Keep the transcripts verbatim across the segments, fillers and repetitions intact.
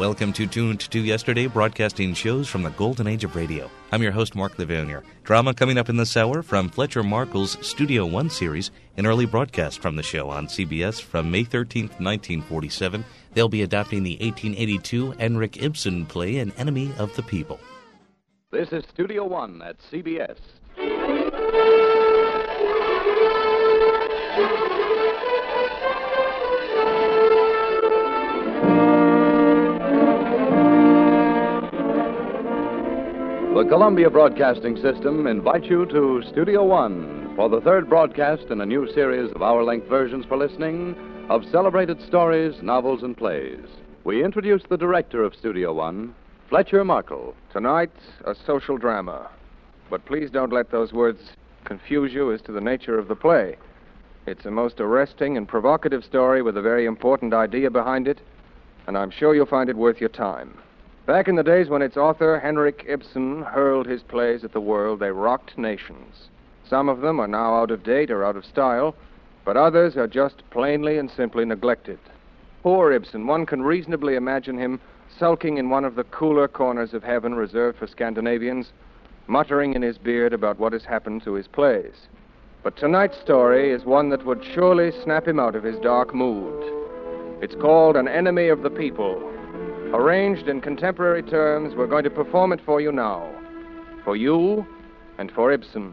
Welcome to Tuned to Yesterday, broadcasting shows from the golden age of radio. I'm your host, Mark Levanier. Drama coming up in this hour from Fletcher Markle's Studio One series, an early broadcast from the show on C B S from May thirteenth, nineteen forty-seven. They'll be adapting the eighteen eighty-two Henrik Ibsen play, An Enemy of the People. This is Studio One at C B S. The Columbia Broadcasting System invites you to Studio One for the third broadcast in a new series of hour-length versions for listening of celebrated stories, novels, and plays. We introduce the director of Studio One, Fletcher Markle. Tonight, a social drama. But please don't let those words confuse you as to the nature of the play. It's a most arresting and provocative story with a very important idea behind it, and I'm sure you'll find it worth your time. Back in the days when its author, Henrik Ibsen, hurled his plays at the world, they rocked nations. Some of them are now out of date or out of style, but others are just plainly and simply neglected. Poor Ibsen, one can reasonably imagine him sulking in one of the cooler corners of heaven reserved for Scandinavians, muttering in his beard about what has happened to his plays. But tonight's story is one that would surely snap him out of his dark mood. It's called An Enemy of the People. Arranged in contemporary terms, we're going to perform it for you now. For you and for Ibsen.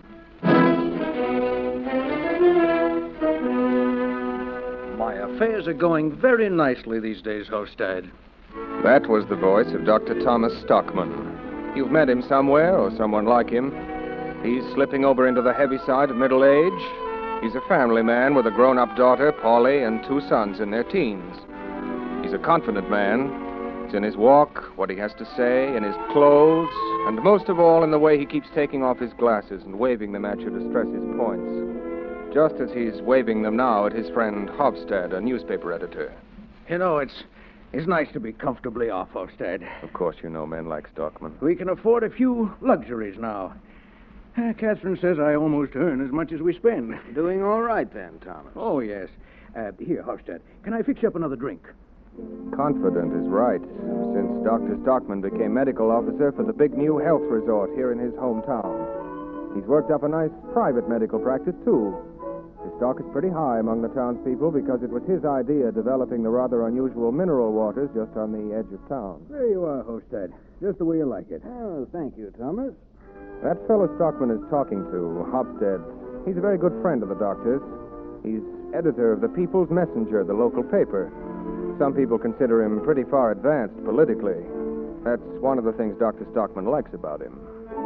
My affairs are going very nicely these days, Hofstad. That was the voice of Doctor Thomas Stockman. You've met him somewhere, or someone like him. He's slipping over into the heavy side of middle age. He's a family man with a grown-up daughter, Polly, and two sons in their teens. He's a confident man. It's in his walk, what he has to say, in his clothes, and most of all in the way he keeps taking off his glasses and waving them at you to stress his points. Just as he's waving them now at his friend Hofstad, a newspaper editor. You know, it's it's nice to be comfortably off, Hofstad. Of course you know men like Stockman. We can afford a few luxuries now. Uh, Catherine says I almost earn as much as we spend. Doing all right then, Thomas. Oh, yes. Uh, here, Hofstad, can I fix you up another drink? Confident is right, since Doctor Stockman became medical officer for the big new health resort here in his hometown. He's worked up a nice private medical practice, too. His stock is pretty high among the townspeople because it was his idea developing the rather unusual mineral waters just on the edge of town. There you are, Hofstad. Just the way you like it. Oh, thank you, Thomas. That fellow Stockman is talking to, Hofstad, he's a very good friend of the doctor's. He's editor of the People's Messenger, the local paper. Some people consider him pretty far advanced politically. That's one of the things Doctor Stockman likes about him.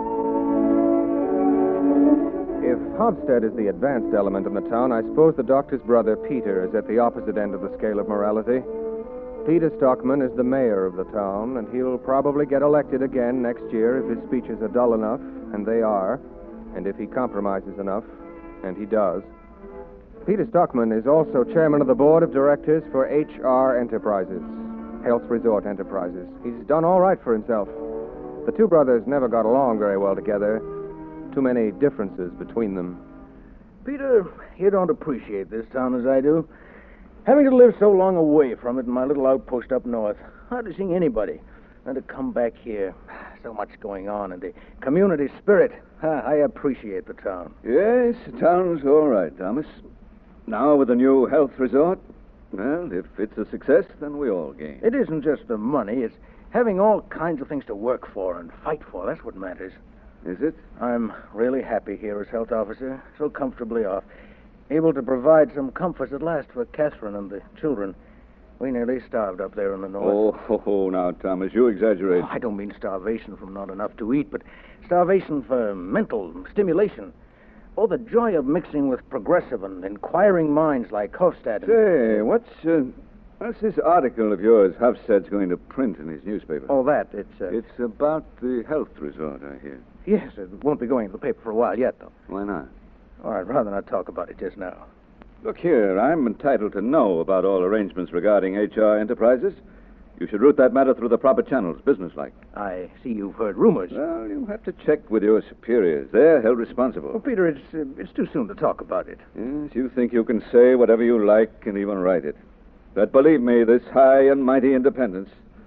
If Hofstad is the advanced element in the town, I suppose the doctor's brother, Peter, is at the opposite end of the scale of morality. Peter Stockman is the mayor of the town, and he'll probably get elected again next year if his speeches are dull enough, and they are, and if he compromises enough, and he does. Peter Stockman is also chairman of the board of directors for H R Enterprises, Health Resort Enterprises. He's done all right for himself. The two brothers never got along very well together. Too many differences between them. Peter, you don't appreciate this town as I do. Having to live so long away from it in my little outpost up north, hardly seeing anybody. And to come back here, so much going on, and the community spirit. I appreciate the town. Yes, the town's all right, Thomas. Now with the new health resort, well, if it's a success, then we all gain. It isn't just the money. It's having all kinds of things to work for and fight for. That's what matters. Is it? I'm really happy here as health officer, so comfortably off. Able to provide some comforts at last for Catherine and the children. We nearly starved up there in the north. Oh, ho, ho, now, Thomas, you exaggerate. Oh, I don't mean starvation from not enough to eat, but starvation for mental stimulation. Oh, the joy of mixing with progressive and inquiring minds like Hofstad. And... Say, what's, uh, what's this article of yours Hofstad's going to print in his newspaper? Oh, that, it's... Uh... It's about the health resort, I hear. Yes, it won't be going to the paper for a while yet, though. Why not? Oh, I'd rather not talk about it just now. Look here, I'm entitled to know about all arrangements regarding H R Enterprises. You should route that matter through the proper channels, businesslike. I see you've heard rumors. Well, you have to check with your superiors. They're held responsible. Well, Peter, it's uh, it's too soon to talk about it. Yes, you think you can say whatever you like and even write it. But believe me, this high and mighty independence,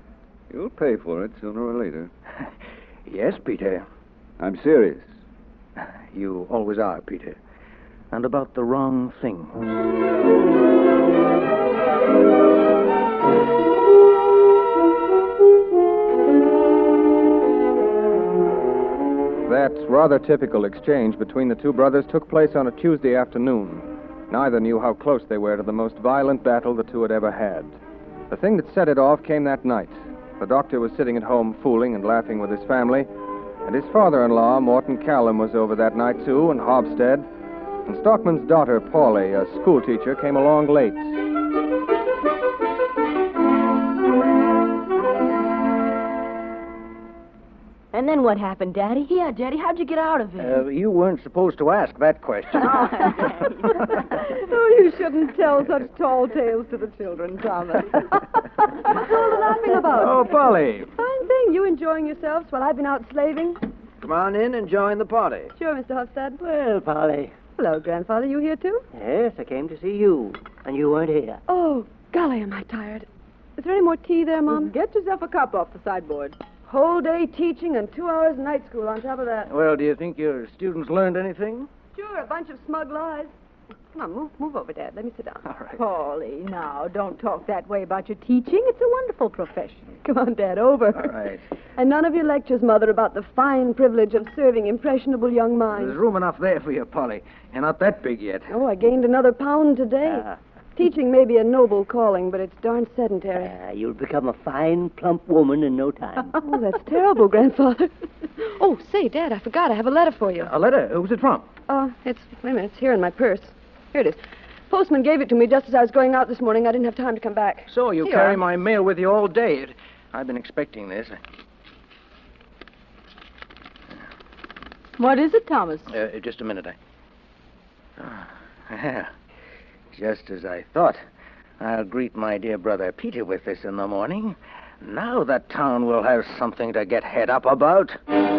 You'll pay for it sooner or later. Yes, Peter. I'm serious. You always are, Peter. And about the wrong thing. That rather typical exchange between the two brothers took place on a Tuesday afternoon. Neither knew how close they were to the most violent battle the two had ever had. The thing that set it off came that night. The doctor was sitting at home fooling and laughing with his family, and his father-in-law, Morton Callum, was over that night, too, in Hofstad, and Stockman's daughter, Paulie, a schoolteacher, came along late. And then what happened, Daddy? Yeah, Daddy, how'd you get out of it? Uh, you weren't supposed to ask that question. Oh, you shouldn't tell such tall tales to the children, Thomas. What's all the laughing about? Oh, Polly. Fine thing. You enjoying yourselves while I've been out slaving? Come on in and join the party. Sure, Mister Hofstad. Well, Polly. Hello, Grandfather. You here, too? Yes, I came to see you, and you weren't here. Oh, golly, am I tired. Is there any more tea there, Mom? Get yourself a cup off the sideboard. Whole day teaching and two hours night school on top of that. Well, do you think your students learned anything? Sure, a bunch of smug lies. Come on, move, move over, Dad. Let me sit down. All right. Paulie, now, don't talk that way about your teaching. It's a wonderful profession. Come on, Dad, over. All right. And none of your lectures, Mother, about the fine privilege of serving impressionable young minds. There's room enough there for you, Polly. You're not that big yet. Oh, I gained another pound today. Ah. Teaching may be a noble calling, but it's darn sedentary. Uh, you'll become a fine, plump woman in no time. Oh, that's terrible, Grandfather. Oh, say, Dad, I forgot. I have a letter for you. A letter? Who's it from? Uh, it's, wait a minute, it's here in my purse. Here it is. Postman gave it to me just as I was going out this morning. I didn't have time to come back. So you Here carry you are. my mail with you all day. It, I've been expecting this. What is it, Thomas? Uh, just a minute. I... Ah, yeah. Just as I thought. I'll greet my dear brother Peter with this in the morning. Now the town will have something to get head up about.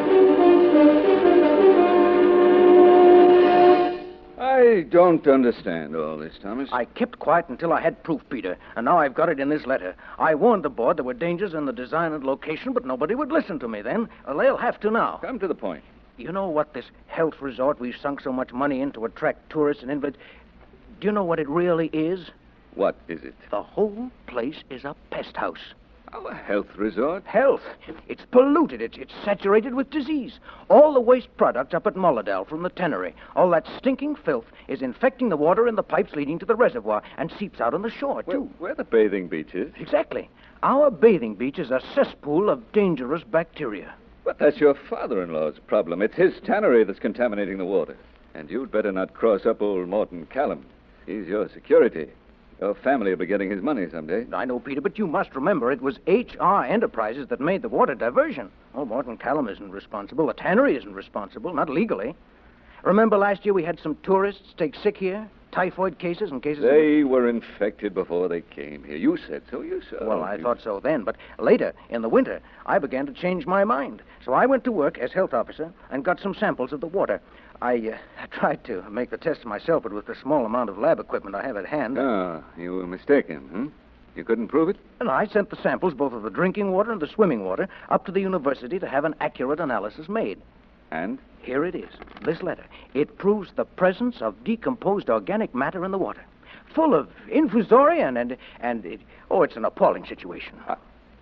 I don't understand all this, Thomas. I kept quiet until I had proof, Peter, and now I've got it in this letter. I warned the board there were dangers in the design and location, but nobody would listen to me then. Well, they'll have to now. Come to the point. You know what this health resort we've sunk so much money in to attract tourists and invalids... Do you know what it really is? What is it? The whole place is a pest house. Our health resort? Health. It's polluted. It's, it's saturated with disease. All the waste products up at Mullendale from the tannery, all that stinking filth is infecting the water in the pipes leading to the reservoir and seeps out on the shore, too. Well, where the bathing beach is? Exactly. Our bathing beach is a cesspool of dangerous bacteria. But that's your father-in-law's problem. It's his tannery that's contaminating the water. And you'd better not cross up old Morton Callum. He's your security. Your family will be getting his money someday. I know, Peter, but you must remember it was H R Enterprises that made the water diversion. Oh, Morton Callum isn't responsible. The tannery isn't responsible, not legally. Remember last year we had some tourists take sick here? Typhoid cases and cases... They were infected before they came here. You said so yourself. Well, I You- thought so then, but later, in the winter, I began to change my mind. So I went to work as health officer and got some samples of the water. I uh, tried to make the tests myself, but with the small amount of lab equipment I have at hand... Ah, you were mistaken, hmm? You couldn't prove it? And I sent the samples, both of the drinking water and the swimming water, up to the university to have an accurate analysis made. And? Here it is, this letter. It proves the presence of decomposed organic matter in the water, full of infusoria and... and, and it, oh, it's an appalling situation. I,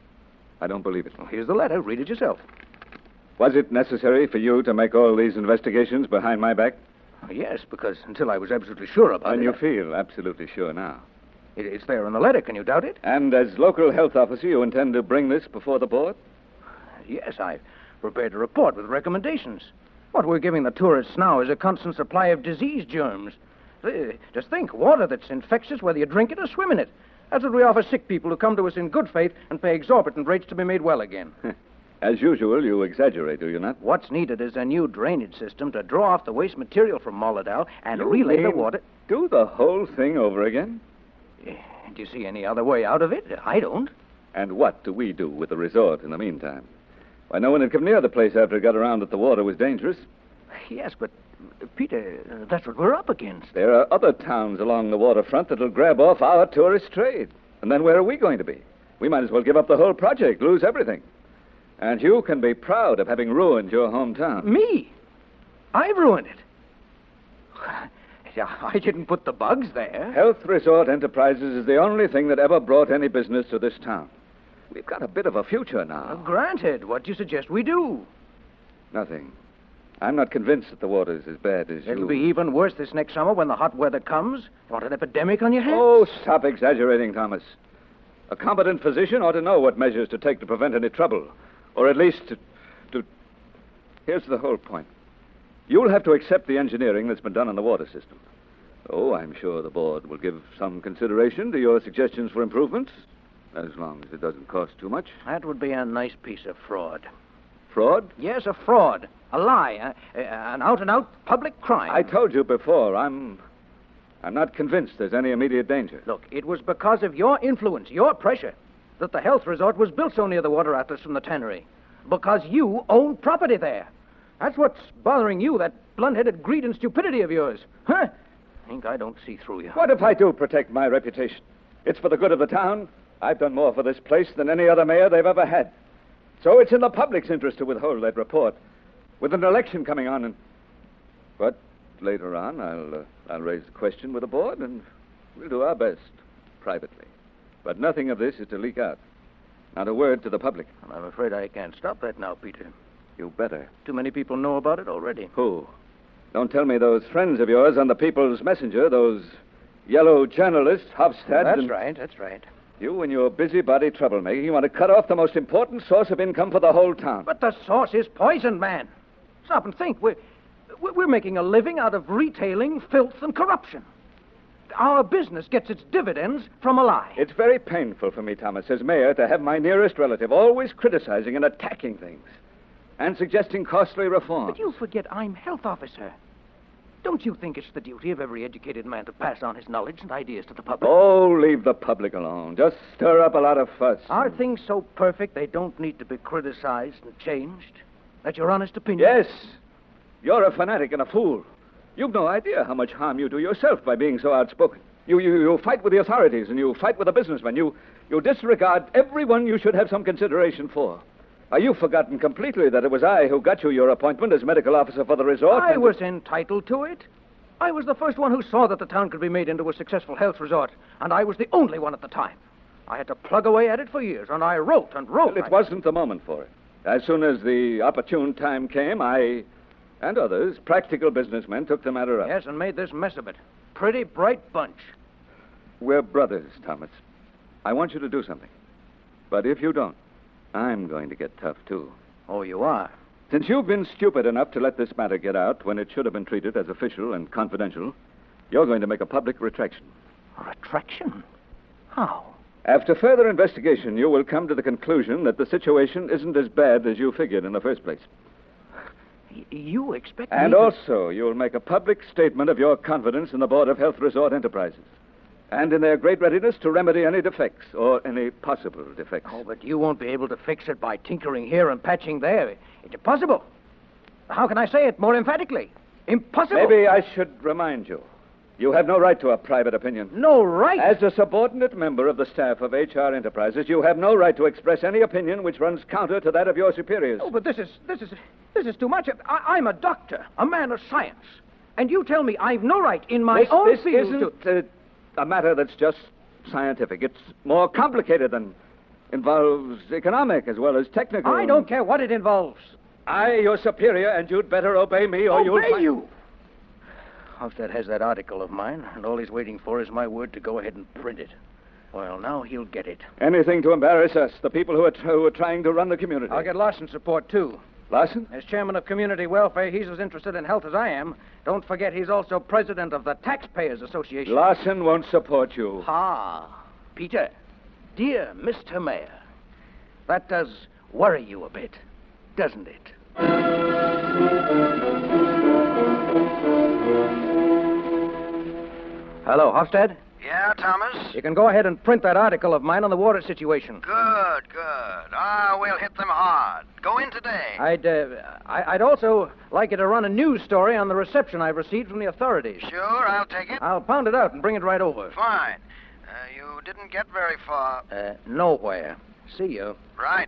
I don't believe it. Well, here's the letter. Read it yourself. Was it necessary for you to make all these investigations behind my back? Yes, because until I was absolutely sure about And it... you I- feel absolutely sure now. It, it's there in the letter. Can you doubt it? And as local health officer, you intend to bring this before the board? Yes, I've prepared a report with recommendations. What we're giving the tourists now is a constant supply of disease germs. Uh, Just think, water that's infectious whether you drink it or swim in it. That's what we offer sick people who come to us in good faith and pay exorbitant rates to be made well again. As usual, you exaggerate, do you not? What's needed is a new drainage system to draw off the waste material from Mullendale and You relay the mean water... Do the whole thing over again? Eh, Do you see any other way out of it? I don't. And what do we do with the resort in the meantime? Why, no one had come near the place after it got around that the water was dangerous. Yes, but, uh, Peter, uh, that's what we're up against. There are other towns along the waterfront that'll grab off our tourist trade. And then where are we going to be? We might as well give up the whole project, lose everything. And you can be proud of having ruined your hometown. Me? I ruined it. I didn't put the bugs there. Health Resort Enterprises is the only thing that ever brought any business to this town. We've got a bit of a future now. Uh, granted. What do you suggest we do? Nothing. I'm not convinced that the water's as bad as you... It'll be even worse this next summer when the hot weather comes. You want an epidemic on your hands? Oh, stop exaggerating, Thomas. A competent physician ought to know what measures to take to prevent any trouble. Or at least to... to... Here's the whole point. You'll have to accept the engineering that's been done on the water system. Oh, I'm sure the board will give some consideration to your suggestions for improvements, as long as it doesn't cost too much. That would be a nice piece of fraud. Fraud? Yes, a fraud. A lie. A, a, an out-and-out public crime. I told you before, I'm... I'm not convinced there's any immediate danger. Look, it was because of your influence, your pressure, that the health resort was built so near the water atlas from the tannery. Because you own property there. That's what's bothering you, that blunt-headed greed and stupidity of yours. Huh? I think I don't see through you. What if I do protect my reputation? It's for the good of the town. I've done more for this place than any other mayor they've ever had. So it's in the public's interest to withhold that report. With an election coming on and... But later on, I'll, uh, I'll raise the question with the board, and we'll do our best, privately. But nothing of this is to leak out. Not a word to the public. Well, I'm afraid I can't stop that now, Peter. You better. Too many people know about it already. Who? Don't tell me those friends of yours on the People's Messenger, those yellow journalists, Hofstad. That's and... right, that's right. You and your busybody troublemaking, you want to cut off the most important source of income for the whole town. But the source is poison, man. Stop and think. We're, we're making a living out of retailing, filth, and corruption. Our business gets its dividends from a lie. It's very painful for me, Thomas, as mayor, to have my nearest relative always criticizing and attacking things and suggesting costly reform. But you forget I'm health officer. Don't you think it's the duty of every educated man to pass on his knowledge and ideas to the public? Oh, leave the public alone. Just stir up a lot of fuss. Are things so perfect they don't need to be criticized and changed? That's your honest opinion? Yes. You're a fanatic and a fool. You've no idea how much harm you do yourself by being so outspoken. You, you, you fight with the authorities and you fight with the businessmen. You, you disregard everyone you should have some consideration for. Are you forgotten completely that it was I who got you your appointment as medical officer for the resort? I was entitled to it. I was the first one who saw that the town could be made into a successful health resort, and I was the only one at the time. I had to plug away at it for years, and I wrote and wrote. Well, it I... wasn't the moment for it. As soon as the opportune time came, I and others, practical businessmen, took the matter up. Yes, and made this mess of it. Pretty bright bunch. We're brothers, Thomas. I want you to do something. But if you don't, I'm going to get tough, too. Oh, you are? Since you've been stupid enough to let this matter get out when it should have been treated as official and confidential, you're going to make a public retraction. A retraction? How? After further investigation, you will come to the conclusion that the situation isn't as bad as you figured in the first place. Y- you expect And me to... also, you'll make a public statement of your confidence in the Board of Health Resort Enterprises and in their great readiness to remedy any defects or any possible defects. Oh, but you won't be able to fix it by tinkering here and patching there. It's impossible. How can I say it more emphatically? Impossible. Maybe I should remind you. You have no right to a private opinion. No right? As a subordinate member of the staff of H R Enterprises, you have no right to express any opinion which runs counter to that of your superiors. Oh, but this is this is this is too much. I, I'm a doctor, a man of science, and you tell me I've no right in my this, own this field isn't to... uh, a matter that's just scientific. It's more complicated than involves economic as well as technical. I don't care what it involves. I, your superior, and you'd better obey me or obey you'll... Obey you? Hofstad has that article of mine, and all he's waiting for is my word to go ahead and print it. Well, now he'll get it. Anything to embarrass us, the people who are, tr- who are trying to run the community. I'll get Larson's support, too. Larson? As chairman of community welfare, he's as interested in health as I am. Don't forget he's also president of the Taxpayers Association. Larson won't support you. Ah, Peter, dear Mister Mayor, that does worry you a bit, doesn't it? Hello, Hofstad? Yeah, Thomas? You can go ahead and print that article of mine on the water situation. Good, good. Ah, we'll hit them hard. Go in today. I'd, uh, I, I'd also like you to run a news story on the reception I've received from the authorities. Sure, I'll take it. I'll pound it out and bring it right over. Fine. Uh, you didn't get very far. Uh, nowhere. See you. Right.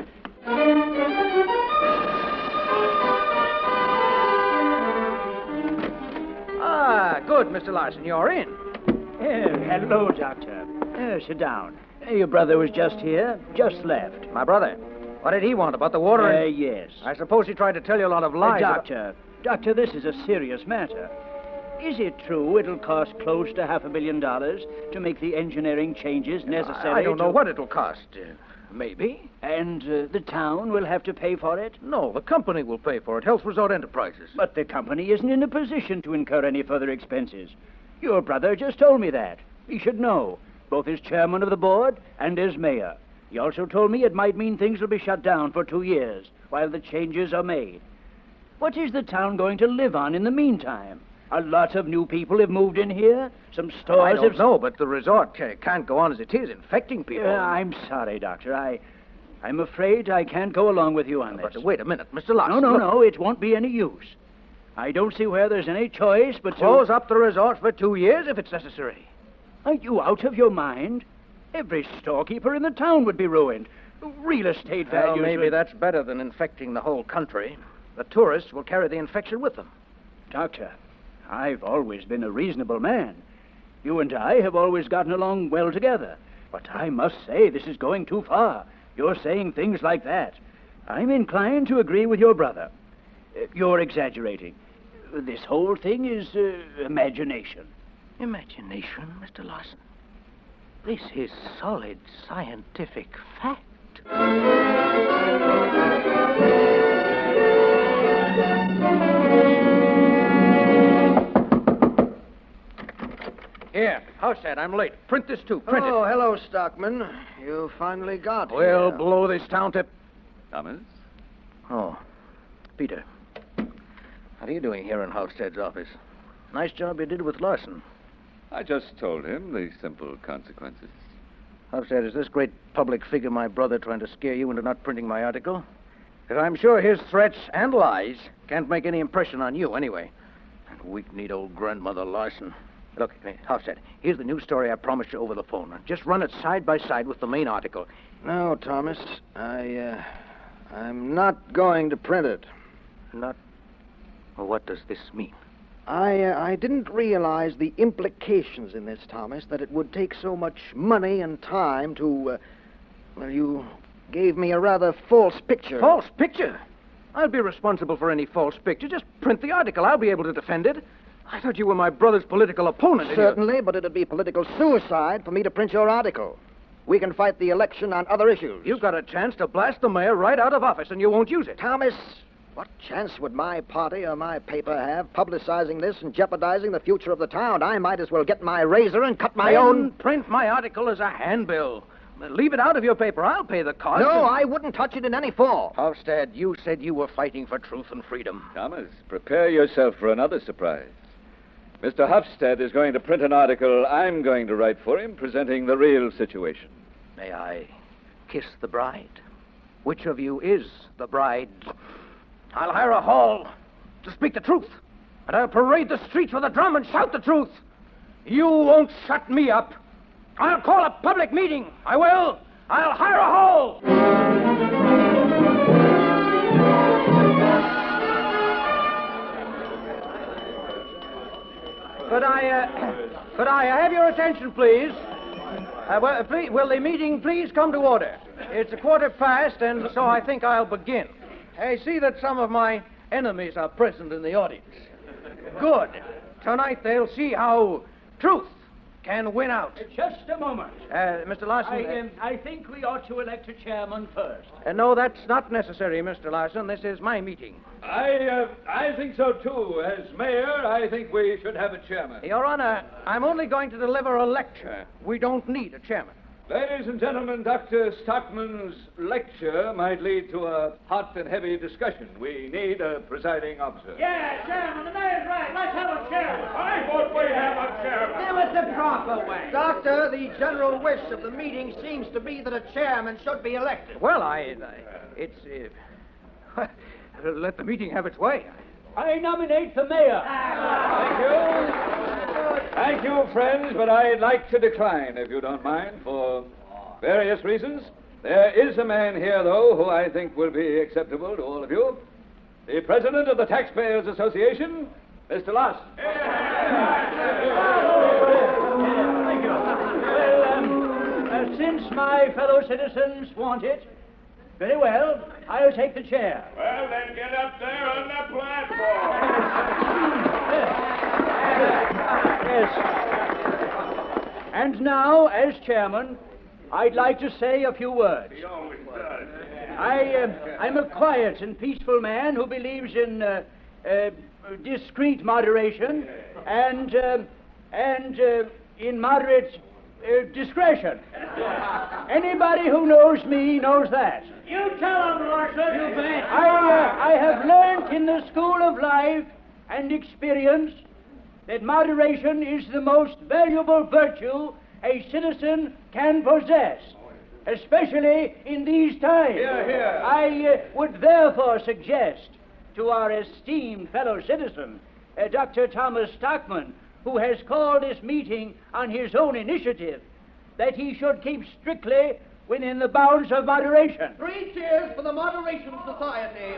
Ah, good, Mister Larson. You're in. Oh, hello, Doctor. Oh, sit down. Uh, Your brother was just here, just left. My brother. What did he want about the water? Uh, and- yes. I suppose he tried to tell you a lot of Uh, lies. about- doctor, Doctor, this is a serious matter. Is it true it'll cost close to half a billion dollars to make the engineering changes necessary? I, I don't know to- what it'll cost. Uh, maybe. And uh, the town will have to pay for it? No, the company will pay for it. Health Resort Enterprises. But the company isn't in a position to incur any further expenses. Your brother just told me that. He should know, both as chairman of the board and as mayor. He also told me it might mean things will be shut down for two years while the changes are made. What is the town going to live on in the meantime? A lot of new people have moved in here. Some stores I don't have... know, but the resort ca- can't go on as it is, infecting people. Uh, I'm sorry, Doctor. I, I'm afraid I can't go along with you on this. But wait a minute, Mister Larson. No, no, look. no. It won't be any use. I don't see where there's any choice but to... Close up the resort for two years if it's necessary. Are you out of your mind? Every storekeeper in the town would be ruined. Real estate Well, values... maybe would- that's better than infecting the whole country. The tourists will carry the infection with them. Doctor, I've always been a reasonable man. You and I have always gotten along well together. But I must say this is going too far. You're saying things like that. I'm inclined to agree with your brother. Uh, You're exaggerating. This whole thing is uh, imagination. Imagination, Mister Larson? This is solid scientific fact. Here, Howstead, I'm late. Print this too. Print Oh, hello, Stockman. You finally got it. We'll here. blow this town to... Thomas? Oh, Peter. What are you doing here in Howstead's office? Nice job you did with Larson. I just told him the simple consequences. Howstead, is this great public figure my brother trying to scare you into not printing my article? Because I'm sure his threats and lies can't make any impression on you anyway. That weak-kneed old grandmother Larson. Look, hey, Howstead, here's the news story I promised you over the phone. Just run it side by side with the main article. No, Thomas. I, uh, I'm not going to print it. Not... Well, what does this mean? I, uh, I didn't realize the implications in this, Thomas, that it would take so much money and time to, uh, well, you gave me a rather false picture. False picture? I'll be responsible for any false picture. Just print the article. I'll be able to defend it. I thought you were my brother's political opponent. and you- Certainly, but it'd be political suicide for me to print your article. We can fight the election on other issues. You've got a chance to blast the mayor right out of office, and you won't use it. Thomas, what chance would my party or my paper have publicizing this and jeopardizing the future of the town? I might as well get my razor and cut my Then own... print my article as a handbill. Leave it out of your paper. I'll pay the cost. No, and- I wouldn't touch it in any form. Hofstad, you said you were fighting for truth and freedom. Thomas, prepare yourself for another surprise. Mister Hofstad is going to print an article I'm going to write for him, presenting the real situation. May I kiss the bride? Which of you is the bride? I'll hire a hall to speak the truth, and I'll parade the streets with a drum and shout the truth. You won't shut me up. I'll call a public meeting. I will. I'll hire a hall. Could I, uh, could I have your attention, please? Uh, well, please? Will the meeting please come to order? It's a quarter past, and so I think I'll begin. I see that some of my enemies are present in the audience. Good. Tonight they'll see how truth can win out. Just a moment. Uh, Mister Larson... I, uh, um, I think we ought to elect a chairman first. uh, no, that's not necessary, Mister Larson. This is my meeting. I, uh, I think so, too. As mayor, I think we should have a chairman. Your Honor, I'm only going to deliver a lecture. We don't need a chairman. Ladies and gentlemen, Doctor Stockman's lecture might lead to a hot and heavy discussion. We need a presiding officer. Yeah, chairman, the mayor's right. Let's have a chairman. I vote we have a chairman. That was the proper way. Doctor, the general wish of the meeting seems to be that a chairman should be elected. Well, I... I it's... Uh, let the meeting have its way. I nominate the mayor. Thank you. Thank you, friends, but I'd like to decline, if you don't mind, for various reasons. There is a man here, though, who I think will be acceptable to all of you. The president of the Taxpayers Association, Mister Larson. Thank you. Well, um, uh, since my fellow citizens want it, very well, I'll take the chair. Well, then get up there on the platform. Yes. And now, as chairman, I'd like to say a few words. He always does. I, uh, I'm a quiet and peaceful man who believes in uh, uh, discreet moderation and uh, and uh, in moderate uh, discretion. Anybody who knows me knows that. You tell him, Larson. You bet. I, uh, I have learned in the school of life and experience that moderation is the most valuable virtue a citizen can possess, especially in these times. Hear, hear. I uh, would therefore suggest to our esteemed fellow citizen, uh, Doctor Thomas Stockman, who has called this meeting on his own initiative, that he should keep strictly within the bounds of moderation. Three cheers for the Moderation Society.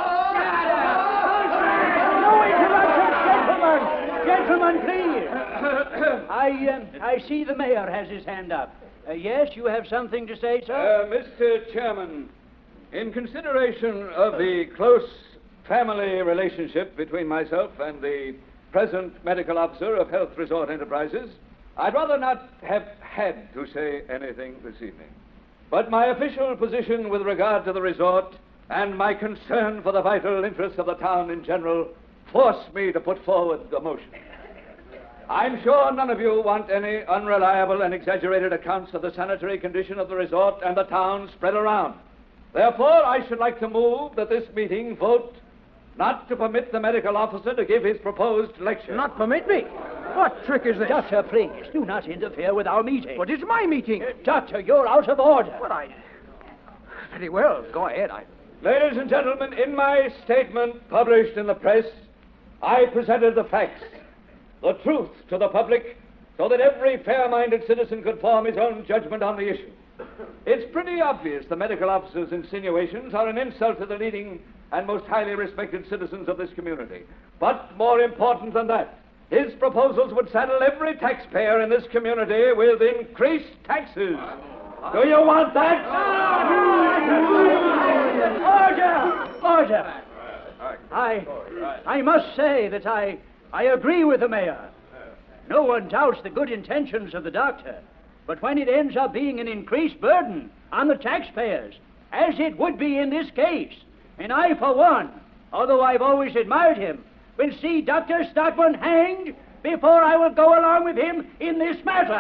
No interruptions, gentlemen! Gentlemen, please! I, um, I see the mayor has his hand up. Uh, yes, you have something to say, sir? Uh, Mister Chairman, in consideration of the close family relationship between myself and the present medical officer of Health Resort Enterprises, I'd rather not have had to say anything this evening. But my official position with regard to the resort and my concern for the vital interests of the town in general forced me to put forward the motion. I'm sure none of you want any unreliable and exaggerated accounts of the sanitary condition of the resort and the town spread around. Therefore, I should like to move that this meeting vote not to permit the medical officer to give his proposed lecture. Not permit me? What trick is this? Doctor, please, do not interfere with our meeting. But it's my meeting. Uh, doctor, you're out of order. What, I... Very well, go ahead. I... Ladies and gentlemen, in my statement published in the press, I presented the facts, the truth to the public, so that every fair-minded citizen could form his own judgment on the issue. It's pretty obvious the medical officer's insinuations are an insult to the leading and most highly respected citizens of this community. But more important than that, his proposals would saddle every taxpayer in this community with increased taxes. Do you want that? Order! Order! I, I must say that I, I agree with the mayor. No one doubts the good intentions of the doctor, but when it ends up being an increased burden on the taxpayers, as it would be in this case, and I, for one, although I've always admired him, will see Doctor Stockman hanged before I will go along with him in this matter.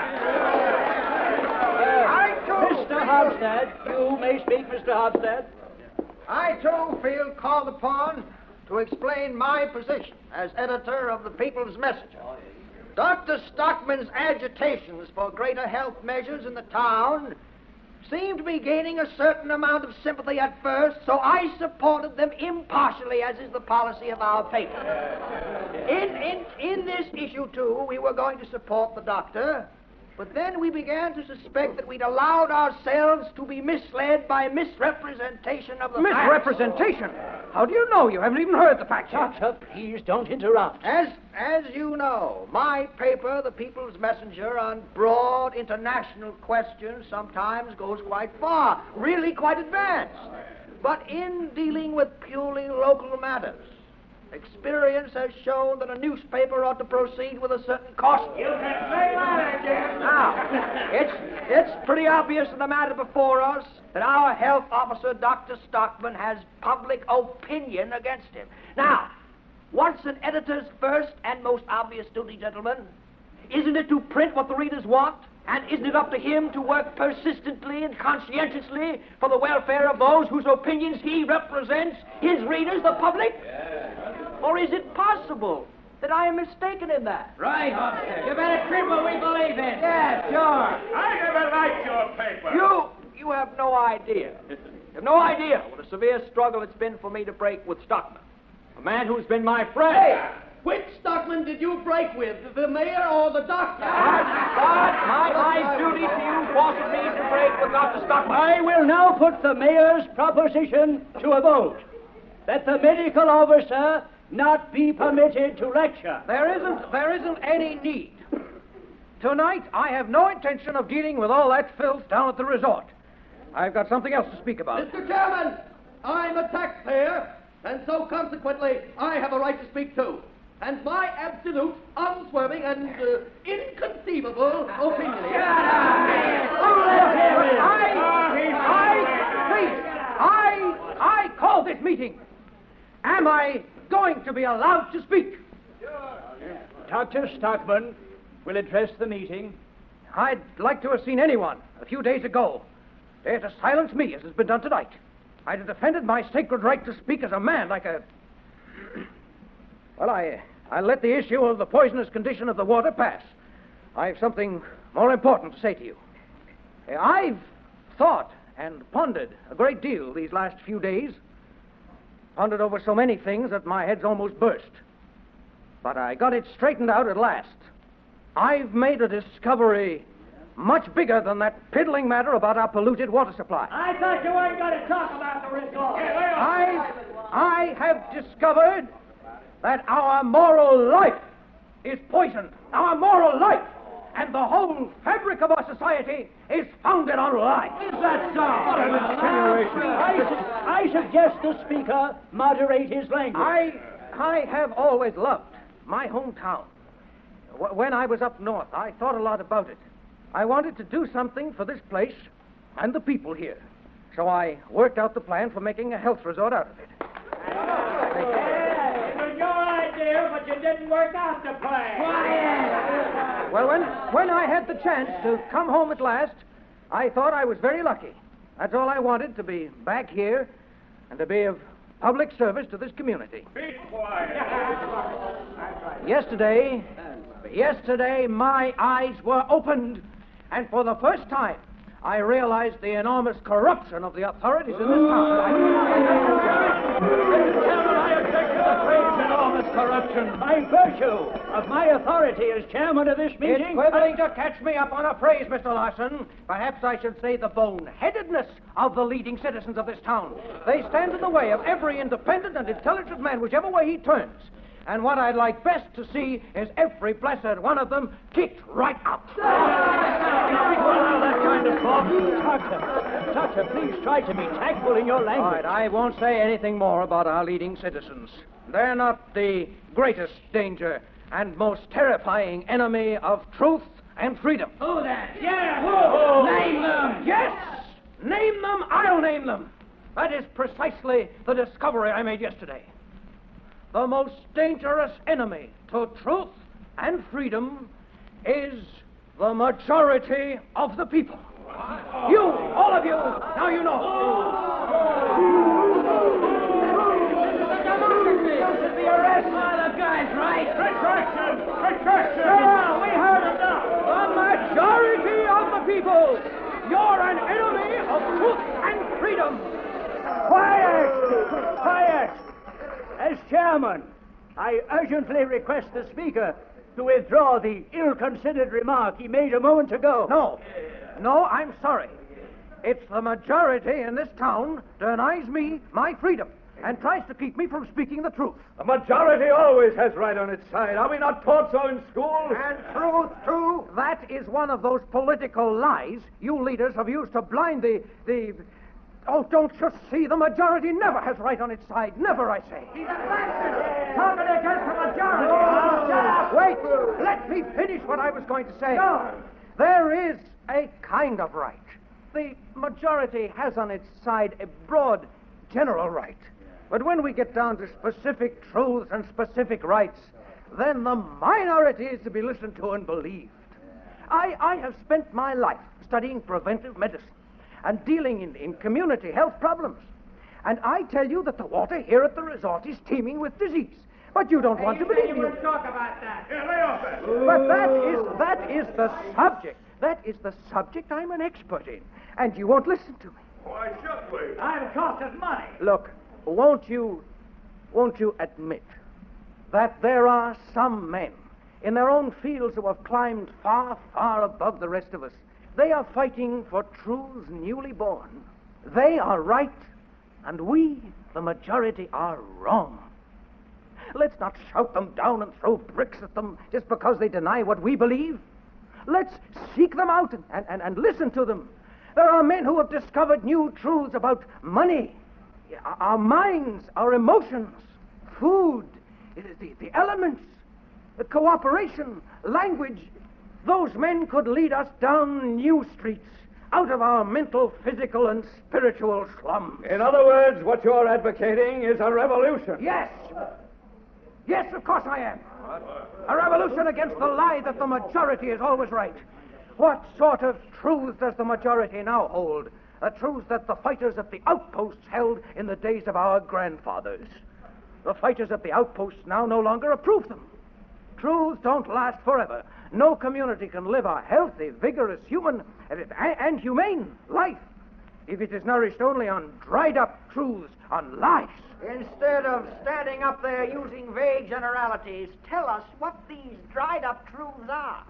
Uh, Mister Hofstad, you may speak, Mister Hofstad. I, too, feel called upon to explain my position as editor of the People's Messenger. Doctor Stockman's agitations for greater health measures in the town seemed to be gaining a certain amount of sympathy at first, so I supported them impartially, as is the policy of our paper. In, in, in this issue, too, we were going to support the doctor, but then we began to suspect that we'd allowed ourselves to be misled by misrepresentation of the Misrepresentation? Facts. How do you know? You haven't even heard the facts yet. Doctor, please don't interrupt. As, as you know, my paper, The People's Messenger, on broad international questions sometimes goes quite far, really quite advanced. But in dealing with purely local matters, experience has shown that a newspaper ought to proceed with a certain caution. You can say that again. Now, it's, it's pretty obvious in the matter before us that our health officer, Doctor Stockman, has public opinion against him. Now, what's an editor's first and most obvious duty, gentlemen? Isn't it to print what the readers want? And isn't it up to him to work persistently and conscientiously for the welfare of those whose opinions he represents, his readers, the public? Yeah. Or is it possible that I am mistaken in that? Right, Hofstad. You better print what we believe in. Yeah, sure. I never liked your paper. You, you have no idea. You have no idea what a severe struggle it's been for me to break with Stockman. A man who's been my friend. Hey! Which Stockman did you break with, the mayor or the doctor? But, but my, my duty to you forces me to break with Doctor Stockman. I will now put the mayor's proposition to a vote, that the medical officer not be permitted to lecture. There isn't, there isn't any need. Tonight, I have no intention of dealing with all that filth down at the resort. I've got something else to speak about. Mister Chairman, I'm a taxpayer, and so consequently, I have a right to speak too. And my absolute, unswerving, and uh, inconceivable opinion is... I, I, please, I, I call this meeting. Am I going to be allowed to speak? Doctor Stockman will address the meeting. I'd like to have seen anyone a few days ago dare to silence me as has been done tonight. I'd have defended my sacred right to speak as a man, like a... Well, I... I let the issue of the poisonous condition of the water pass. I have something more important to say to you. I've thought and pondered a great deal these last few days. Pondered over so many things that my head's almost burst. But I got it straightened out at last. I've made a discovery much bigger than that piddling matter about our polluted water supply. I thought you weren't going to talk about the result. I, I have discovered that our moral life is poisoned. Our moral life and the whole fabric of our society is founded on lies. Is that so? What an insinuation. I, su- I suggest the speaker moderate his language. I, I have always loved my hometown. W- when I was up north, I thought a lot about it. I wanted to do something for this place and the people here. So I worked out the plan for making a health resort out of it. But you didn't work out the plan. Well, when, when I had the chance to come home at last, I thought I was very lucky. That's all I wanted, to be back here and to be of public service to this community. Be quiet. Yesterday, yesterday, my eyes were opened, and for the first time, I realized the enormous corruption of the authorities in this town. I object to the phrase enormous corruption. By virtue of my authority as chairman of this meeting... It's quibbling to catch me up on a phrase, Mister Larson. Perhaps I should say the boneheadedness of the leading citizens of this town. They stand in the way of every independent and intelligent man, whichever way he turns. And what I'd like best to see is every blessed one of them kicked right out. If we allow that kind of talk, Doctor, Doctor, please try to be tactful in your language. All right, I won't say anything more about our leading citizens. They're not the greatest danger and most terrifying enemy of truth and freedom. Who then? Yeah, who? Name them. Yes! Name them, I'll name them. That is precisely the discovery I made yesterday. The most dangerous enemy to truth and freedom is the majority of the people. You, all of you, now you know. This is the arrest of the guys, right? Retraction! Retraction! Yeah, we heard enough. The majority of the people. You're an enemy of truth and freedom. Quiet! Quiet! As chairman, I urgently request the speaker to withdraw the ill-considered remark he made a moment ago. No. No, I'm sorry. It's the majority in this town denies me my freedom and tries to keep me from speaking the truth. The majority always has right on its side. Are we not taught so in school? And truth, too. That is one of those political lies you leaders have used to blind the... the... Oh, don't you see? The majority never has right on its side. Never, I say. He's a bastard! Talking against the majority! Oh, shut up! Wait! Let me finish what I was going to say. No. There is a kind of right. The majority has on its side a broad, general right. But when we get down to specific truths and specific rights, then the minority is to be listened to and believed. I, I have spent my life studying preventive medicine and dealing in, in community health problems. And I tell you that the water here at the resort is teeming with disease. But you don't hey, want you to believe me. me. We'll talk about that. Here, lay off it. But that is, that is the subject. That is the subject I'm an expert in. And you won't listen to me. Why should we? I'm cost us money. Look, won't you won't you admit that there are some men in their own fields who have climbed far, far above the rest of us? They are fighting for truths newly born. They are right, and we, the majority, are wrong. Let's not shout them down and throw bricks at them just because they deny what we believe. Let's seek them out and, and, and listen to them. There are men who have discovered new truths about money, our minds, our emotions, food, the, the elements, the cooperation, language. Those men could lead us down new streets, out of our mental, physical, and spiritual slums. In other words, what you're advocating is a revolution. Yes. Yes, of course I am. A revolution against the lie that the majority is always right. What sort of truth does the majority now hold? A truth that the fighters at the outposts held in the days of our grandfathers. The fighters at the outposts now no longer approve them. Truths don't last forever. No community can live a healthy, vigorous, human, and humane life if it is nourished only on dried-up truths, on lies. Instead of standing up there using vague generalities, tell us what these dried-up truths are.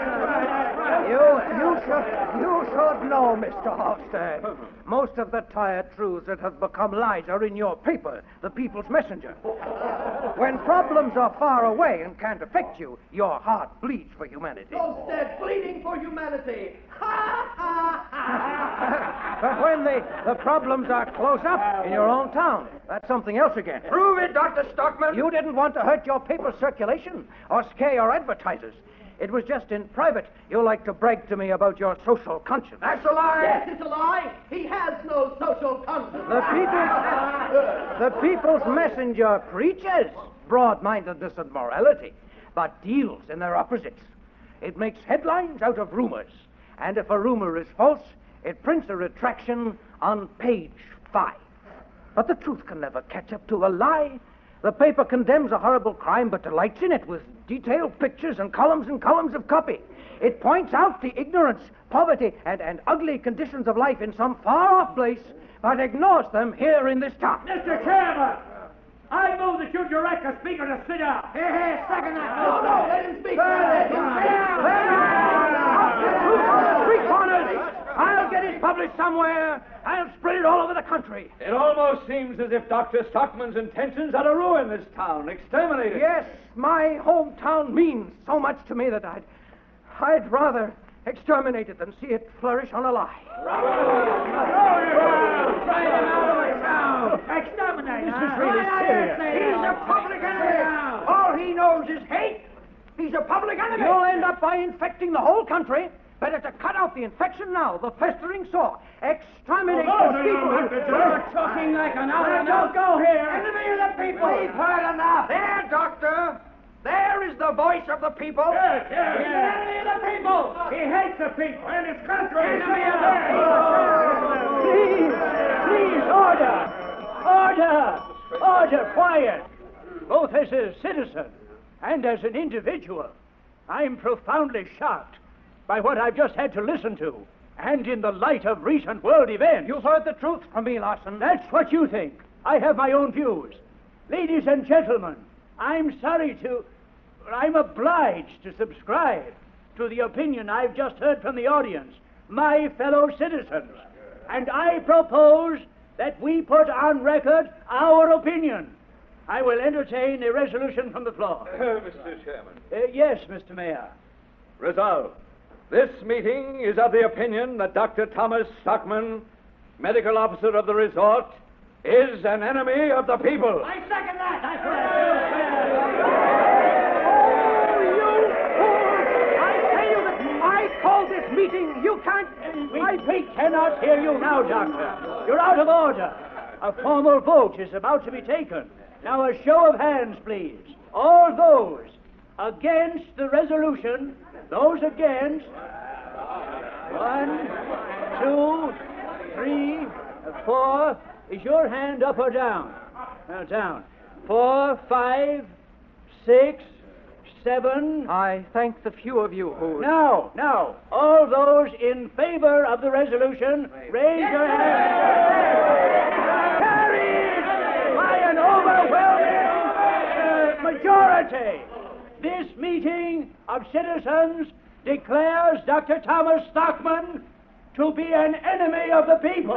Yeah. You, you should, you should know, Mister Hofstad. Most of the tired truths that have become lies are in your paper, The People's Messenger. When problems are far away and can't affect you, your heart bleeds for humanity. Hofstad bleeding for humanity. Ha, ha, ha. But when the, the problems are close up in your own town, that's something else again. Prove it, Doctor Stockman. You didn't want to hurt your paper circulation or scare your advertisers. It was just in private you like to brag to me about your social conscience. That's a lie. Yes, it's a lie. He has no social conscience. The people's, the people's messenger preaches broad-mindedness and morality, but deals in their opposites. It makes headlines out of rumors, and if a rumor is false, it prints a retraction on page five. But the truth can never catch up to a lie. The paper condemns a horrible crime, but delights in it with detailed pictures and columns and columns of copy. It points out the ignorance, poverty, and, and ugly conditions of life in some far-off place, but ignores them here in this town. Mister Chairman, I move that you direct the speaker to sit down. Here, here, second that. No, no, let him speak. Let him Street corners! I'll get it published somewhere. I'll spread it all over the country. It almost seems as if Doctor Stockman's intentions are to ruin this town, exterminate it. Yes, my hometown means so much to me that I'd, I'd rather exterminate it than see it flourish on a lie. Drive him out of my town. Exterminate. This is really serious. He's a public enemy. All he knows is hate. He's a public enemy. You'll end up by infecting the whole country. Better to cut out the infection now, the festering sore. Exterminate oh, the people. You're talking like an out-and-out. Go here. Enemy of the people. We've heard enough. There, Doctor. There is the voice of the people. Yes, yes, He's yes. an enemy of the people. He hates the people and his country. Enemy of the people. Please, please, order. Order. Order, quiet. Both as a citizen and as an individual, I'm profoundly shocked by what I've just had to listen to, and in the light of recent world events. You've heard the truth from me, Larson. That's what you think. I have my own views. Ladies and gentlemen, I'm sorry to... I'm obliged to subscribe to the opinion I've just heard from the audience, my fellow citizens. And I propose that we put on record our opinion. I will entertain a resolution from the floor. Uh, Mister Chairman. Uh, yes, Mister Mayor. Resolved. This meeting is of the opinion that Doctor Thomas Stockman, medical officer of the resort, is an enemy of the people. I second that. I Oh, you fool! I tell you that I called this meeting. You can't... We, we cannot hear you now, Doctor. You're out of order. A formal vote is about to be taken. Now, a show of hands, please. All those against the resolution... Those against, one, two, three, four. Is your hand up or down? No, down. Four, five, six, seven. I thank the few of you who... Now, now, all those in favor of the resolution, raise your hands. Carried by an overwhelming Majority! This meeting of citizens declares Doctor Thomas Stockman to be an enemy of the people.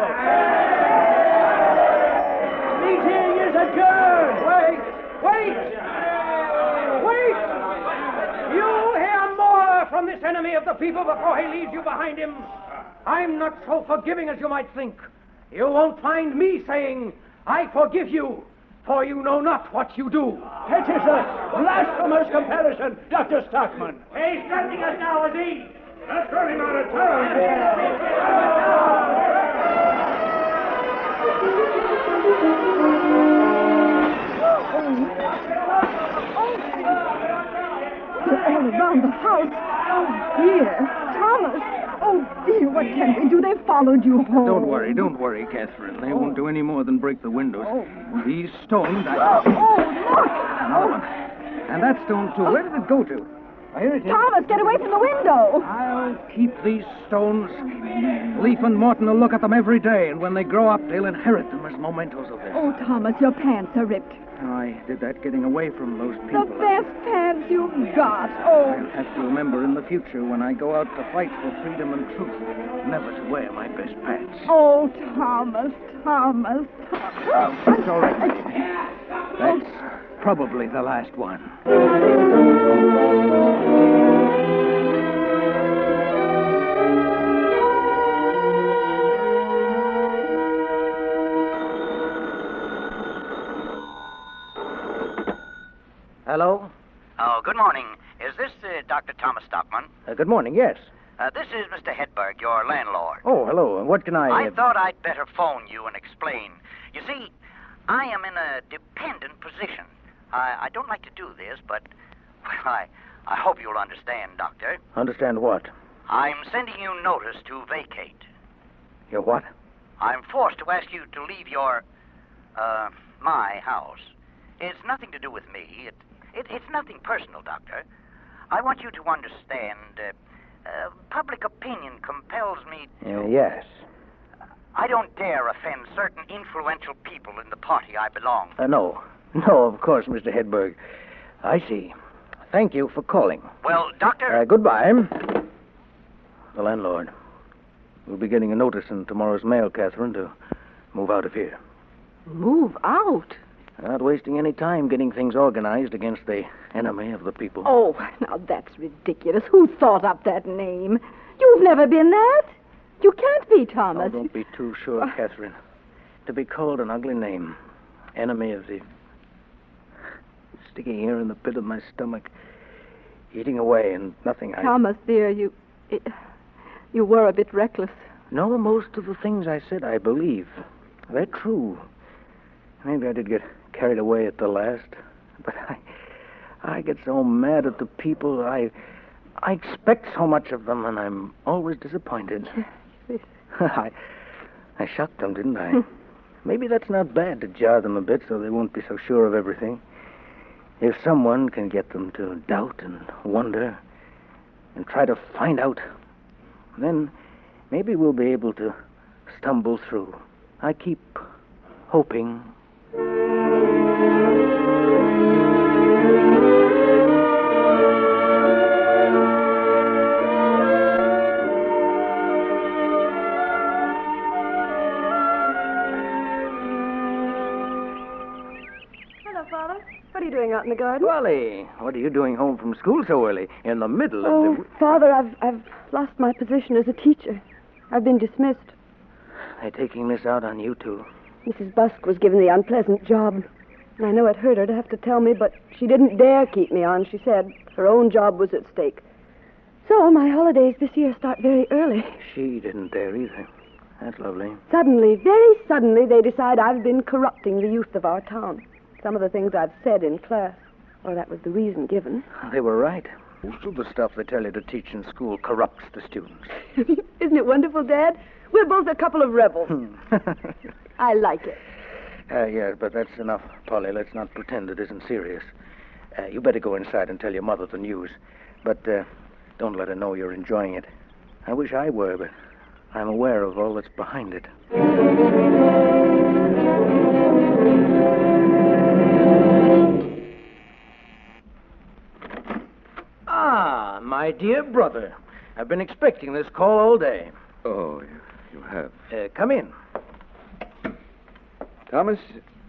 Meeting is adjourned. Wait, wait, wait! You'll hear more from this enemy of the people before he leaves you behind him. I'm not so forgiving as you might think. You won't find me saying, I forgive you, for you know not what you do. That is a blasphemous comparison, Doctor Stockman. He's threatening us now, is he? Let's run him out of town. They're all around the house. Oh, dear. Thomas. Oh, dear, what can we do? They've followed you home. Don't worry, don't worry, Catherine. They won't do any more than break the windows. Oh. These stones... I... Oh, oh, look! Another one. And that stone, too. Where did it go to? Oh, here it is. Thomas, get away from the window. I'll keep these stones. Leaf and Morton will look at them every day, and when they grow up, they'll inherit them as mementos of this. Oh, Thomas, your pants are ripped. I did that getting away from those people. The best pants you've got. Oh. I'll have to remember in the future when I go out to fight for freedom and truth, never to wear my best pants. Oh, Thomas, Thomas. Oh, that's all right. That's probably the last one. Hello? Oh, good morning. Is this uh, Doctor Thomas Stockman? Uh, good morning, yes. Uh, this is Mister Hedberg, your landlord. Oh, hello. What can I... I uh, thought I'd better phone you and explain. You see, I am in a dependent position. I, I don't like to do this, but, well, I, I hope you'll understand, Doctor. Understand what? I'm sending you notice to vacate. Your what? I'm forced to ask you to leave your, uh, my house. It's nothing to do with me. It, it, it's nothing personal, Doctor. I want you to understand, uh, uh, public opinion compels me to... Uh, yes. I don't dare offend certain influential people in the party I belong to. Uh, no. No, of course, Mister Hedberg. I see. Thank you for calling. Well, Doctor... Uh, goodbye. The landlord. We'll be getting a notice in tomorrow's mail, Catherine, to move out of here. Move out? Not wasting any time getting things organized against the enemy of the people. Oh, now that's ridiculous. Who thought up that name? You've never been that. You can't be, Thomas. Oh, don't be too sure, uh, Catherine. To be called an ugly name. Enemy of the... Sticking here in the pit of my stomach. Eating away and nothing I... Thomas, dear, you... You were a bit reckless. No, most of the things I said I believe. They're true. Maybe I did get carried away at the last. But I... I get so mad at the people. I... I expect so much of them, and I'm always disappointed. I... I shocked them, didn't I? Maybe that's not bad to jar them a bit so they won't be so sure of everything. If someone can get them to doubt and wonder and try to find out, then maybe we'll be able to stumble through. I keep hoping. What are you doing out in the garden? Wally, what are you doing home from school so early? In the middle oh, of the... Father, I've, I've lost my position as a teacher. I've been dismissed. They're taking this out on you two. Missus Busk was given the unpleasant job. I know it hurt her to have to tell me, but she didn't dare keep me on. She said her own job was at stake. So my holidays this year start very early. She didn't dare either. That's lovely. Suddenly, very suddenly, they decide I've been corrupting the youth of our town. Some of the things I've said in class. Or that was the reason given. They were right. Most of the stuff they tell you to teach in school corrupts the students. Isn't it wonderful, Dad? We're both a couple of rebels. I like it. Uh, yes, but that's enough, Polly. Let's not pretend it isn't serious. Uh, you better go inside and tell your mother the news. But uh, don't let her know you're enjoying it. I wish I were, but I'm aware of all that's behind it. My dear brother, I've been expecting this call all day. Oh, you, you have. Uh, come in. Thomas,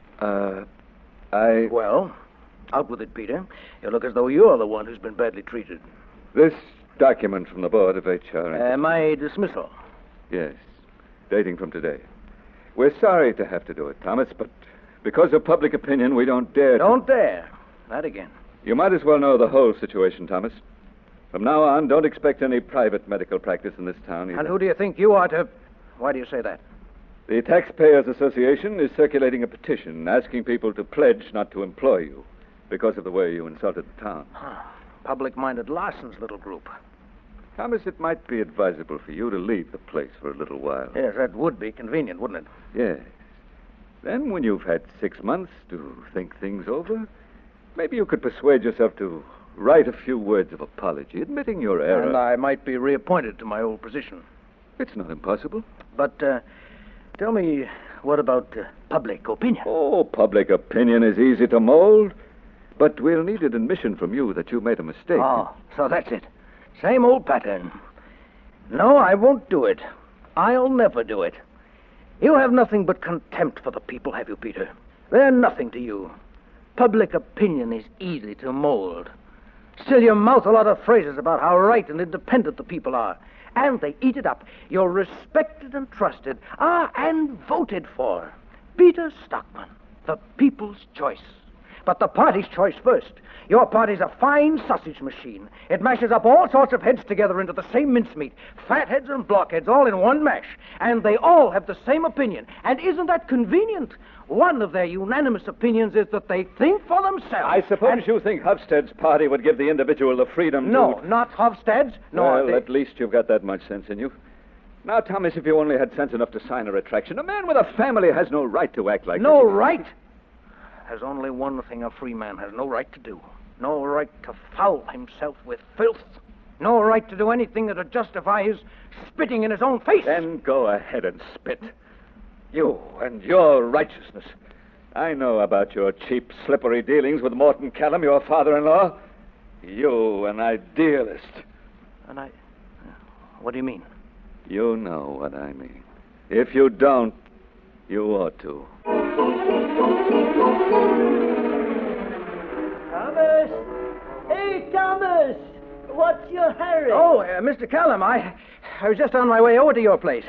uh, I... Well, out with it, Peter. You look as though you're the one who's been badly treated. This document from the Board of H R... Uh, my dismissal. Yes, dating from today. We're sorry to have to do it, Thomas, but because of public opinion, we don't dare... Don't to... dare. That again. You might as well know the whole situation, Thomas. From now on, don't expect any private medical practice in this town either. And who do you think you are to... Why do you say that? The Taxpayers Association is circulating a petition asking people to pledge not to employ you because of the way you insulted the town. Huh. Public-minded Larson's little group. Thomas, it might be advisable for you to leave the place for a little while. Yes, that would be convenient, wouldn't it? Yes. Then, when you've had six months to think things over, maybe you could persuade yourself to write a few words of apology, admitting your error. And I might be reappointed to my old position. It's not impossible. But, uh, tell me, what about uh, public opinion? Oh, public opinion is easy to mold. But we'll need an admission from you that you made a mistake. Oh, so that's it. Same old pattern. No, I won't do it. I'll never do it. You have nothing but contempt for the people, have you, Peter? They're nothing to you. Public opinion is easy to mold. Still, you mouth a lot of phrases about how right and independent the people are. And they eat it up. You're respected and trusted. Ah, and voted for. Peter Stockman, the people's choice. But the party's choice first. Your party's a fine sausage machine. It mashes up all sorts of heads together into the same mincemeat. Fatheads and blockheads all in one mash. And they all have the same opinion. And isn't that convenient? One of their unanimous opinions is that they think for themselves. I suppose and... you think Hofstede's party would give the individual the freedom no, to... No, not Hofstede's. No, well, they... at least you've got that much sense in you. Now, Thomas, if you only had sense enough to sign a retraction, a man with a family has no right to act like No this. right? There's only one thing a free man has no right to do. No right to foul himself with filth. No right to do anything that would justify his spitting in his own face. Then go ahead and spit. You and your righteousness. I know about your cheap, slippery dealings with Morton Callum, your father-in-law. You, an idealist. And I... What do you mean? You know what I mean. If you don't, you ought to. Thomas! Hey, Thomas! What's your hurry? Oh, uh, Mister Callum, I, I was just on my way over to your place.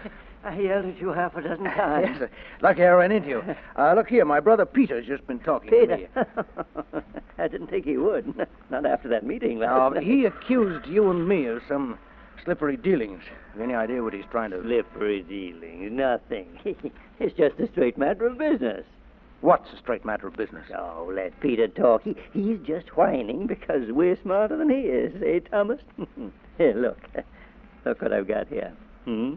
I yelled at you half a dozen times. Yes, sir. Lucky I ran into you. Uh, look here, my brother Peter's just been talking Peter. to me. I didn't think he would. Not after that meeting last Uh, night. he accused you and me of some slippery dealings. Have any idea what he's trying to... Slippery dealings? Nothing. It's just a straight matter of business. What's a straight matter of business? Oh, let Peter talk. He, he's just whining because we're smarter than he is, eh, Thomas? Here, look. Look what I've got here. Hmm?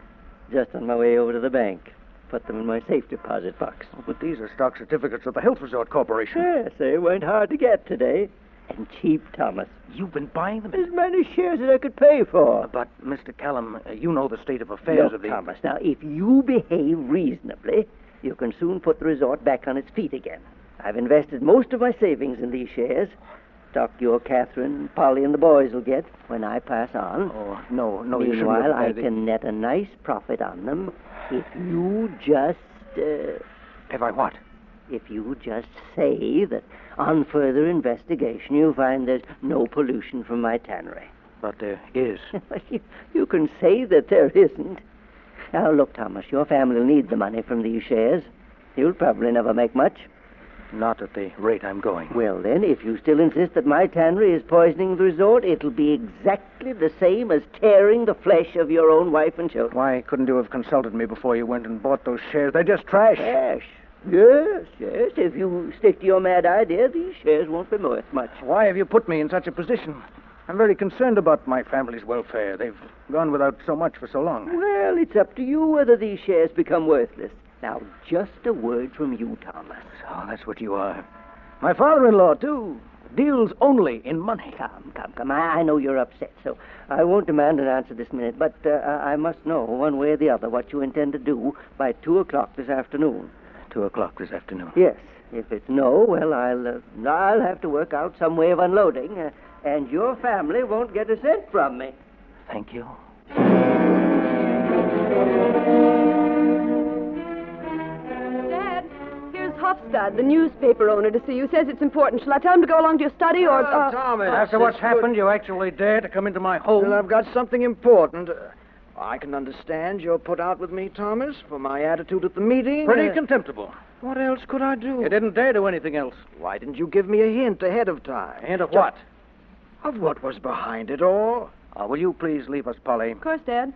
Just on my way over to the bank. Put them in my safe deposit box. Oh, but these are stock certificates of the Health Resort Corporation. Yes, they weren't hard to get today. And cheap, Thomas. You've been buying them? As many shares as I could pay for. But, Mister Callum, uh, you know the state of affairs Look, of the... Thomas, now, if you behave reasonably, you can soon put the resort back on its feet again. I've invested most of my savings in these shares. Stock your Catherine, Polly, and the boys will get when I pass on. Oh, no, no, you shouldn't Meanwhile, have- I uh, the- can net a nice profit on them if you just... Uh, If I what? If you just say that on further investigation you find there's no pollution from my tannery. But there is. you, you can say that there isn't. Now, look, Thomas, your family will need the money from these shares. You'll probably never make much. Not at the rate I'm going. Well, then, if you still insist that my tannery is poisoning the resort, it'll be exactly the same as tearing the flesh of your own wife and children. Why couldn't you have consulted me before you went and bought those shares? They're just trash. Trash? Yes, yes. If you stick to your mad idea, these shares won't be worth much. Why have you put me in such a position? I'm very concerned about my family's welfare. They've gone without so much for so long. Well, it's up to you whether these shares become worthless. Now, just a word from you, Thomas. Oh, that's what you are. My father-in-law, too, deals only in money. Come, come, come. I, I know you're upset, so I won't demand an answer this minute, but uh, I must know, one way or the other, what you intend to do by two o'clock this afternoon. Two o'clock this afternoon? Yes. If it's no, well, I'll uh, I'll have to work out some way of unloading. Uh, And your family won't get a cent from me. Thank you. Dad, here's Hofstad, the newspaper owner, to see you. Says it's important. Shall I tell him to go along to your study or... Oh, uh, Thomas. After what's it's happened, you actually dare to come into my home? Well, I've got something important. Uh, I can understand you're put out with me, Thomas, for my attitude at the meeting. Pretty Uh, contemptible. What else could I do? You didn't dare do anything else. Why didn't you give me a hint ahead of time? A hint of Ju- what? Of what was behind it all. Uh, will you please leave us, Polly? Of course, Dad.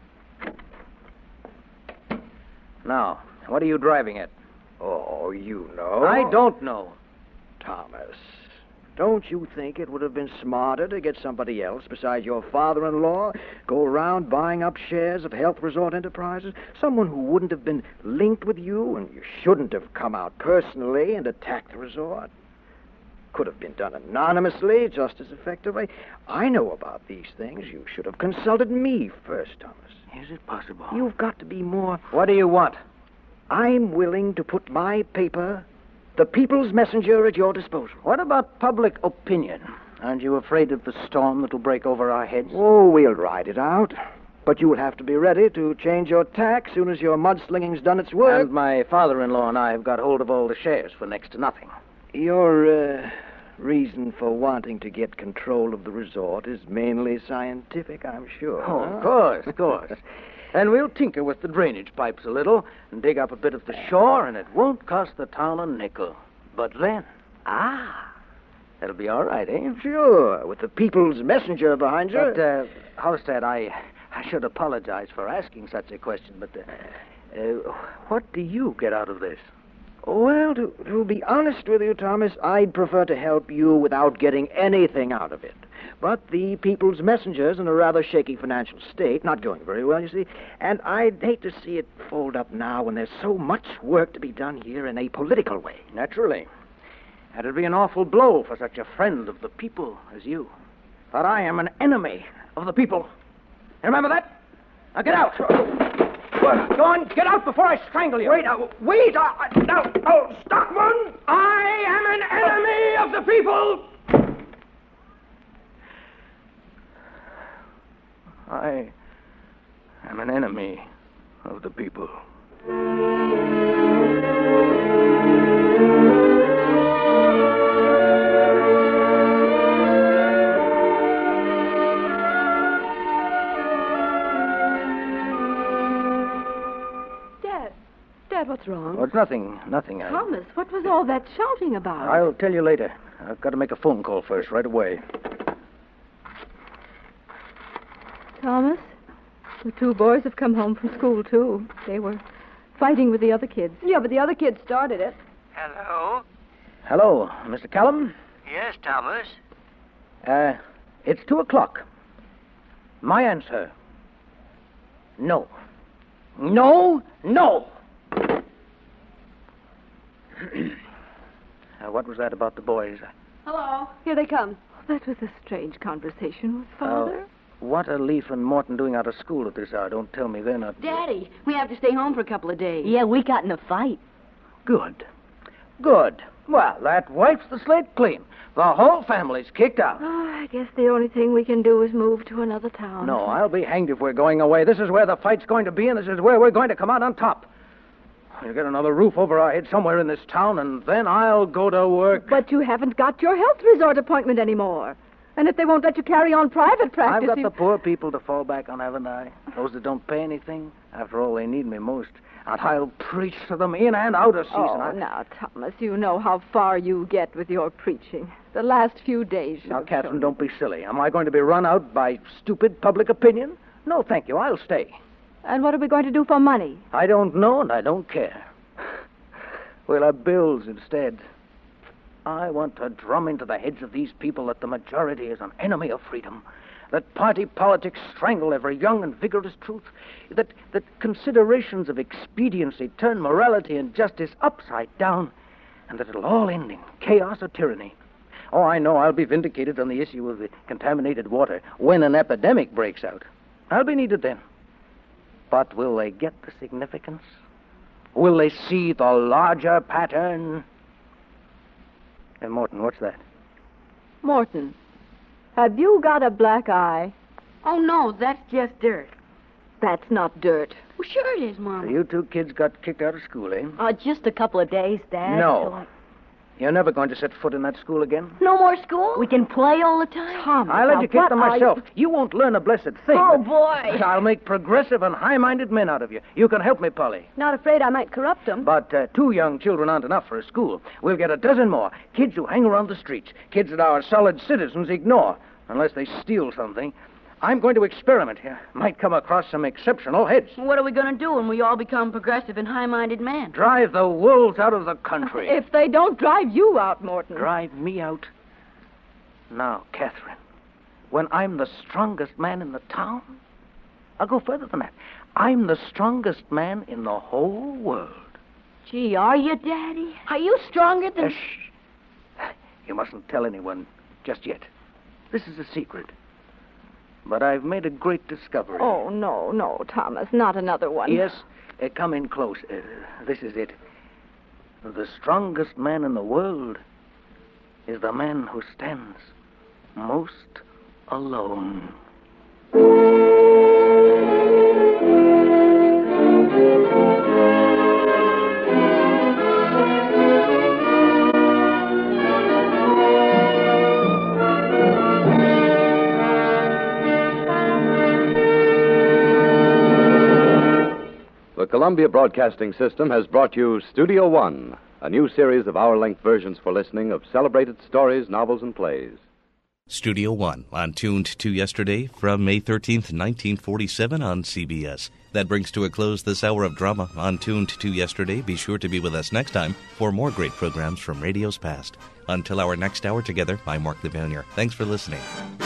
Now, what are you driving at? Oh, you know. I don't know. Thomas, don't you think it would have been smarter to get somebody else besides your father-in-law go around buying up shares of Health Resort Enterprises? Someone who wouldn't have been linked with you, and you shouldn't have come out personally and attacked the resort. Could have been done anonymously, just as effectively. I know about these things. You should have consulted me first, Thomas. Is it possible? You've got to be more... What do you want? I'm willing to put my paper, the People's Messenger, at your disposal. What about public opinion? Aren't you afraid of the storm that'll break over our heads? Oh, we'll ride it out. But you'll have to be ready to change your tack soon as your mudslinging's done its work. And my father-in-law and I have got hold of all the shares for next to nothing. Your uh, reason for wanting to get control of the resort is mainly scientific, I'm sure. Oh, huh? of course, of course. And we'll tinker with the drainage pipes a little and dig up a bit of the shore, and it won't cost the town a nickel. But then, ah, that'll be all right, eh? Sure, with the People's Messenger behind you. But, uh, Halstead, I, I should apologize for asking such a question, but uh, uh, what do you get out of this? Well, to, to be honest with you, Thomas, I'd prefer to help you without getting anything out of it. But the People's Messenger's in a rather shaky financial state, not going very well, you see, and I'd hate to see it fold up now when there's so much work to be done here in a political way. Naturally. That'd be an awful blow for such a friend of the people as you. But I am an enemy of the people. Remember that? Now get out. Go on, get out before I strangle you. Wait, uh, wait, uh, now, oh, Stockman! I am an enemy of the people. I am an enemy of the people. Dad, Dad, what's wrong? Oh, it's nothing, nothing. I, Thomas, what was all that shouting about? I'll tell you later. I've got to make a phone call first, right away. Thomas, the two boys have come home from school, too. They were fighting with the other kids. Yeah, but the other kids started it. Hello? Hello, Mister Callum. Yes, Thomas. Uh, it's two o'clock. My answer. No. No, no. uh, what was that about the boys? Hello. Here they come. That was a strange conversation with Father. Uh, what are Leaf and Morton doing out of school at this hour? Don't tell me they're not... Daddy, we have to stay home for a couple of days. Yeah, we got in a fight. Good. Good. Well, that wipes the slate clean. The whole family's kicked out. Oh, I guess the only thing we can do is move to another town. No, I'll be hanged if we're going away. This is where the fight's going to be, and this is where we're going to come out on top. We'll get another roof over our heads somewhere in this town, and then I'll go to work. But you haven't got your health resort appointment anymore. And if they won't let you carry on private practice... I've got you... the poor people to fall back on, haven't I? Those that don't pay anything. After all, they need me most. And I'll preach to them in and out of season. Oh, I... now, Thomas, you know how far you get with your preaching. The last few days... Now, Catherine, don't be silly. Am I going to be run out by stupid public opinion? No, thank you. I'll stay. And what are we going to do for money? I don't know, and I don't care. We'll have bills instead. I want to drum into the heads of these people that the majority is an enemy of freedom, that party politics strangle every young and vigorous truth, that, that considerations of expediency turn morality and justice upside down, and that it'll all end in chaos or tyranny. Oh, I know I'll be vindicated on the issue of the contaminated water when an epidemic breaks out. I'll be needed then. But will they get the significance? Will they see the larger pattern? Hey, Morton, what's that? Morton. Have you got a black eye? Oh, no, that's just dirt. That's not dirt. Well, sure it is, So Mama. you two kids got kicked out of school, eh? Uh, just a couple of days, Dad. No. So I- You're never going to set foot in that school again? No more school? We can play all the time? Thomas, I'll now, educate what them are myself. you- You won't learn a blessed thing. Oh, but- boy. but I'll make progressive and high-minded men out of you. You can help me, Polly. Not afraid I might corrupt them. But uh, two young children aren't enough for a school. We'll get a dozen more. Kids who hang around the streets. Kids that our solid citizens ignore, unless they steal something. I'm going to experiment here. Might come across some exceptional heads. What are we going to do when we all become progressive and high-minded men? Drive the wolves out of the country. If they don't drive you out, Morton. Drive me out? Now, Catherine, when I'm the strongest man in the town, I'll go further than that. I'm the strongest man in the whole world. Gee, are you, Daddy? Are you stronger than... Uh, shh. You mustn't tell anyone just yet. This is a secret. But I've made a great discovery. Oh, no, no, Thomas, not another one. Yes, uh, come in close. Uh, this is it. The strongest man in the world is the man who stands most alone. The Columbia Broadcasting System has brought you Studio One, a new series of hour-length versions for listening of celebrated stories, novels, and plays. Studio One, on Tuned to Yesterday from May thirteenth, nineteen forty-seven on C B S. That brings to a close this hour of drama on Tuned to Yesterday. Be sure to be with us next time for more great programs from radio's past. Until our next hour together, I'm Mark Livonier. Thanks for listening.